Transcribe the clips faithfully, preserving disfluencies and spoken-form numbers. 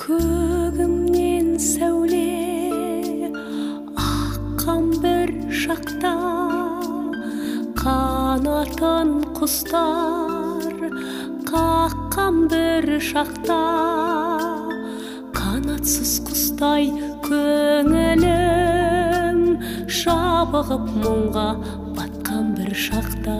Көгімнен сәуле аққан бір шақта, қанатын құстар қаққан бір шақта, қанатсыз құстай көңілім жабығып мұңға батқан бір шақта.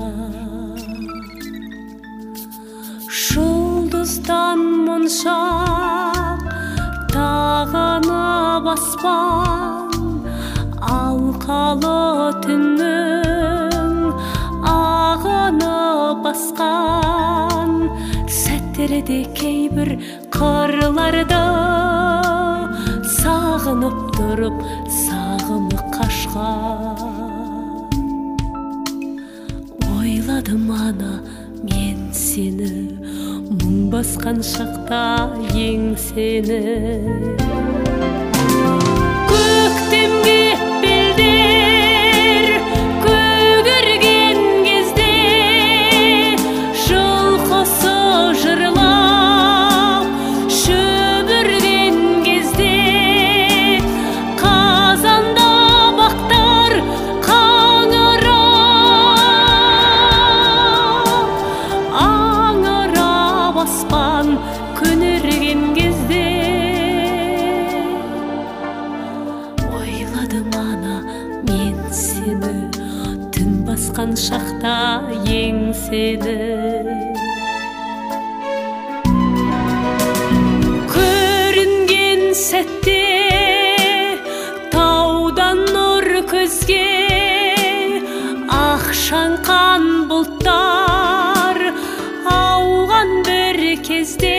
Жұлдыздан мұншақ тағынып аспан, алқалы түннің ағыны басқан сәттерде кейбір қырларды сағынып тұрып сағымы қашқан. Ойладым ана мен сені, мұң басқан шақта еңсені. Көктемге белдер көгерген кезде, жылқысы жырлап шөбірген кезде, қазанда бақтар қаңырап, аспан көнерген кезде, ойладым ана мен сені, түн басқан шақта еңсені. Көрінген сәтте таудан нұр көзге, ақшаңқан бұлттар ауған бір кезде,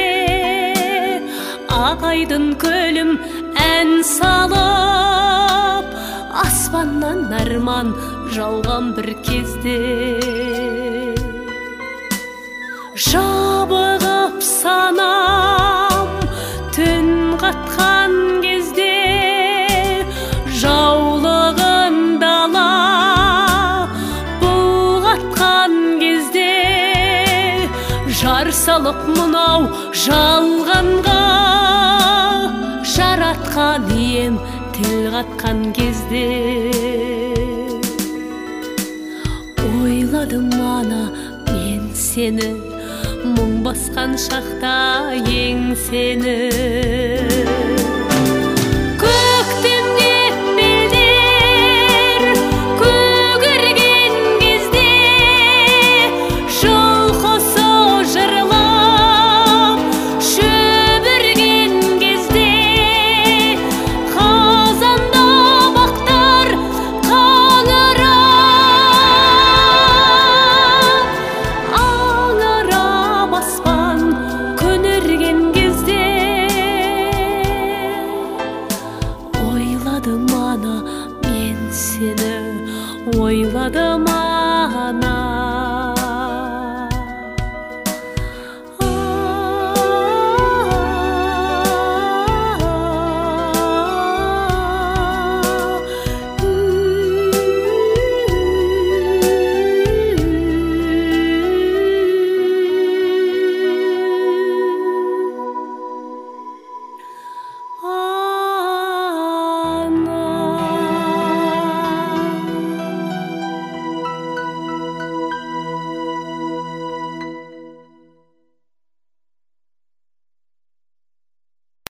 ағайдың көлім ән салып, аспаннан арман жауған бір кезде. Жабығып санам түн қатқан кезде, жаулығын дала бұлғатқан кезде, жар салып мынау жалғанға жаратқан ием тіл қатқан кезде. Ойладым ана мен сені, мұң басқан шақта еңсені. Көкте